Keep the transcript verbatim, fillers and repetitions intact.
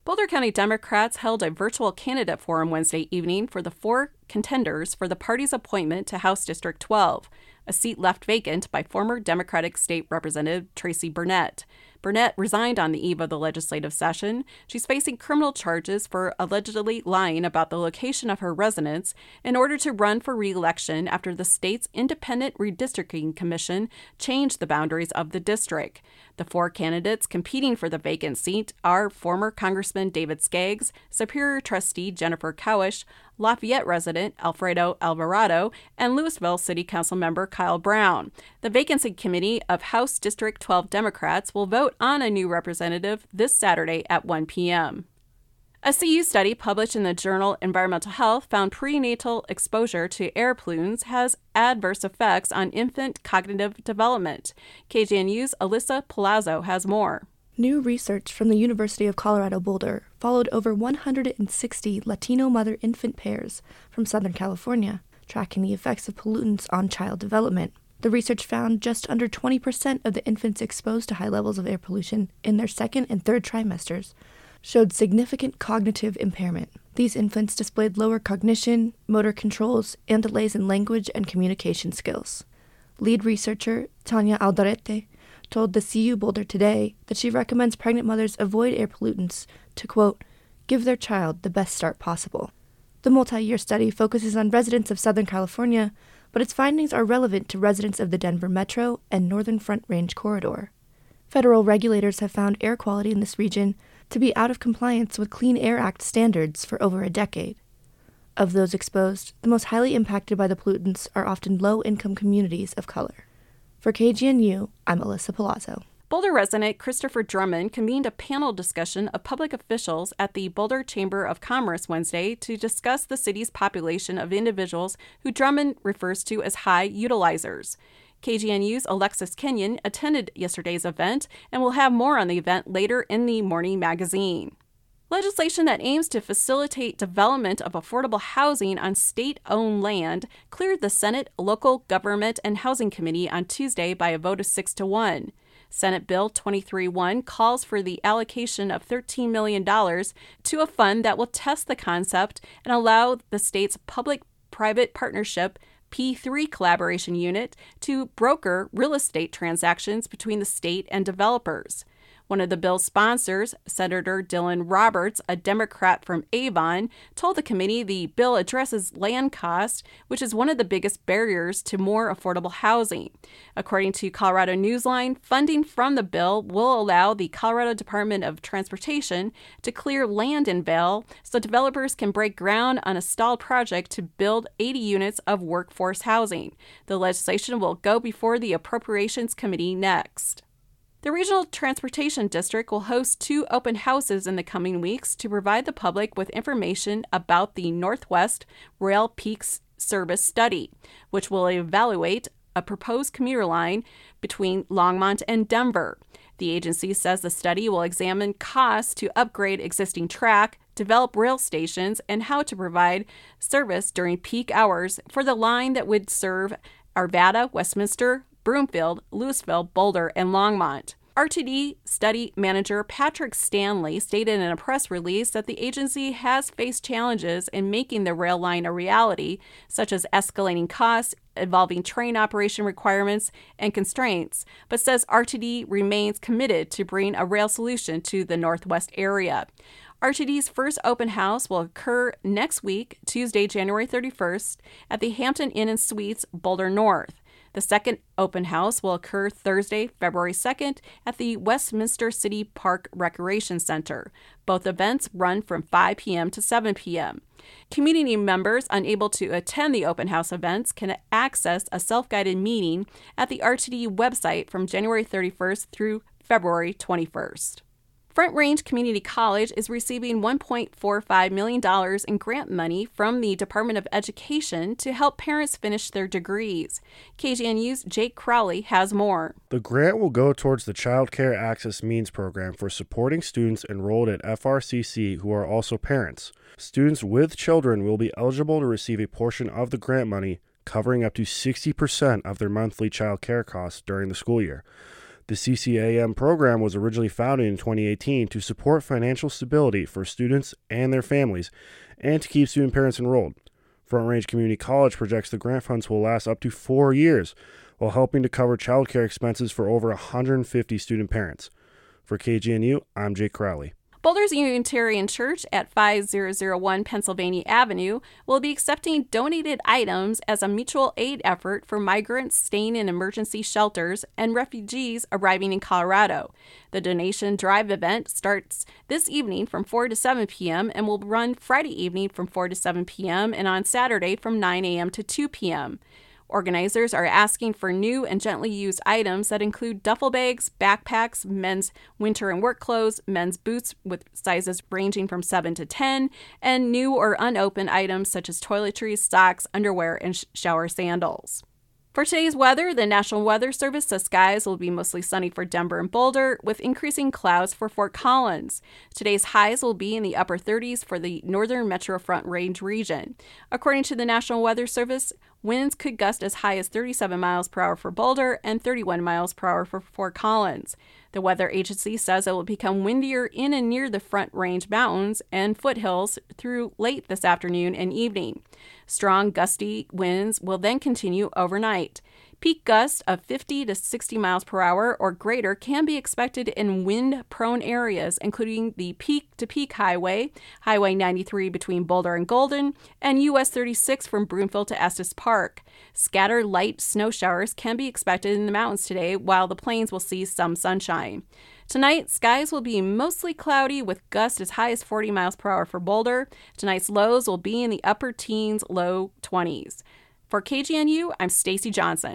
Boulder County Democrats held a virtual candidate forum Wednesday evening for the four contenders for the party's appointment to House District twelve, a seat left vacant by former Democratic State Representative Tracy Burnett. Burnett resigned on the eve of the legislative session. She's facing criminal charges for allegedly lying about the location of her residence in order to run for re-election after the state's Independent Redistricting Commission changed the boundaries of the district. The four candidates competing for the vacant seat are former Congressman David Skaggs, Superior Trustee Jennifer Cowish, Lafayette resident Alfredo Alvarado, and Louisville City Council member Kyle Brown. The Vacancy Committee of House District twelve Democrats will vote on a new representative this Saturday at one p.m. A C U study published in the journal Environmental Health found prenatal exposure to air pollutants has adverse effects on infant cognitive development. K G N U's Alyssa Palazzo has more. New research from the University of Colorado Boulder followed over one hundred sixty Latino mother-infant pairs from Southern California, tracking the effects of pollutants on child development. The research found just under twenty percent of the infants exposed to high levels of air pollution in their second and third trimesters showed significant cognitive impairment. These infants displayed lower cognition, motor controls, and delays in language and communication skills. Lead researcher Tanya Aldarete told the C U Boulder Today that she recommends pregnant mothers avoid air pollutants to, quote, give their child the best start possible. The multi-year study focuses on residents of Southern California, but its findings are relevant to residents of the Denver Metro and Northern Front Range corridor. Federal regulators have found air quality in this region to be out of compliance with Clean Air Act standards for over a decade. Of those exposed, the most highly impacted by the pollutants are often low-income communities of color. For K G N U, I'm Alyssa Palazzo. Boulder resident Christopher Drummond convened a panel discussion of public officials at the Boulder Chamber of Commerce Wednesday to discuss the city's population of individuals who Drummond refers to as high utilizers. K G N U's Alexis Kenyon attended yesterday's event and will have more on the event later in the morning magazine. Legislation that aims to facilitate development of affordable housing on state-owned land cleared the Senate Local Government and Housing Committee on Tuesday by a vote of six to one. Senate Bill twenty-three one calls for the allocation of thirteen million dollars to a fund that will test the concept and allow the state's public-private partnership P three collaboration unit to broker real estate transactions between the state and developers. One of the bill's sponsors, Senator Dylan Roberts, a Democrat from Avon, told the committee the bill addresses land cost, which is one of the biggest barriers to more affordable housing. According to Colorado Newsline, funding from the bill will allow the Colorado Department of Transportation to clear land in Vail so developers can break ground on a stalled project to build eighty units of workforce housing. The legislation will go before the Appropriations Committee next. The Regional Transportation District will host two open houses in the coming weeks to provide the public with information about the Northwest Rail Peaks Service Study, which will evaluate a proposed commuter line between Longmont and Denver. The agency says the study will examine costs to upgrade existing track, develop rail stations, and how to provide service during peak hours for the line that would serve Arvada, Westminster, Broomfield, Louisville, Boulder, and Longmont. R T D study manager Patrick Stanley stated in a press release that the agency has faced challenges in making the rail line a reality, such as escalating costs, involving train operation requirements, and constraints, but says R T D remains committed to bring a rail solution to the Northwest area. R T D's first open house will occur next week, Tuesday, January thirty-first, at the Hampton Inn and Suites, Boulder North. The second open house will occur Thursday, February second, at the Westminster City Park Recreation Center. Both events run from five p.m. to seven p.m. Community members unable to attend the open house events can access a self-guided meeting at the R T D website from January thirty-first through February twenty-first. Front Range Community College is receiving one point four five million dollars in grant money from the Department of Education to help parents finish their degrees. K G N U's Jake Crowley has more. The grant will go towards the Child Care Access Means program for supporting students enrolled at F R C C who are also parents. Students with children will be eligible to receive a portion of the grant money, covering up to sixty percent of their monthly child care costs during the school year. The C C A M program was originally founded in twenty eighteen to support financial stability for students and their families and to keep student parents enrolled. Front Range Community College projects the grant funds will last up to four years while helping to cover child care expenses for over one hundred fifty student parents. For K G N U, I'm Jake Crowley. Boulder's Unitarian Church at five thousand one Pennsylvania Avenue will be accepting donated items as a mutual aid effort for migrants staying in emergency shelters and refugees arriving in Colorado. The donation drive event starts this evening from four to seven p.m. and will run Friday evening from four to seven p.m. and on Saturday from nine a.m. to two p.m. Organizers are asking for new and gently used items that include duffel bags, backpacks, men's winter and work clothes, men's boots with sizes ranging from seven to ten, and new or unopened items such as toiletries, socks, underwear, and sh- shower sandals. For today's weather, the National Weather Service says skies will be mostly sunny for Denver and Boulder, with increasing clouds for Fort Collins. Today's highs will be in the upper thirties for the northern Metro Front Range region. According to the National Weather Service, winds could gust as high as thirty-seven miles per hour for Boulder and thirty-one miles per hour for Fort Collins. The weather agency says it will become windier in and near the Front Range Mountains and foothills through late this afternoon and evening. Strong gusty winds will then continue overnight. Peak gusts of fifty to sixty miles per hour or greater can be expected in wind-prone areas, including the Peak-to-Peak Highway, Highway ninety-three between Boulder and Golden, and U S thirty-six from Broomfield to Estes Park. Scattered light snow showers can be expected in the mountains today, while the plains will see some sunshine. Tonight, skies will be mostly cloudy with gusts as high as forty miles per hour for Boulder. Tonight's lows will be in the upper teens, low twenties. For K G N U, I'm Stacy Johnson.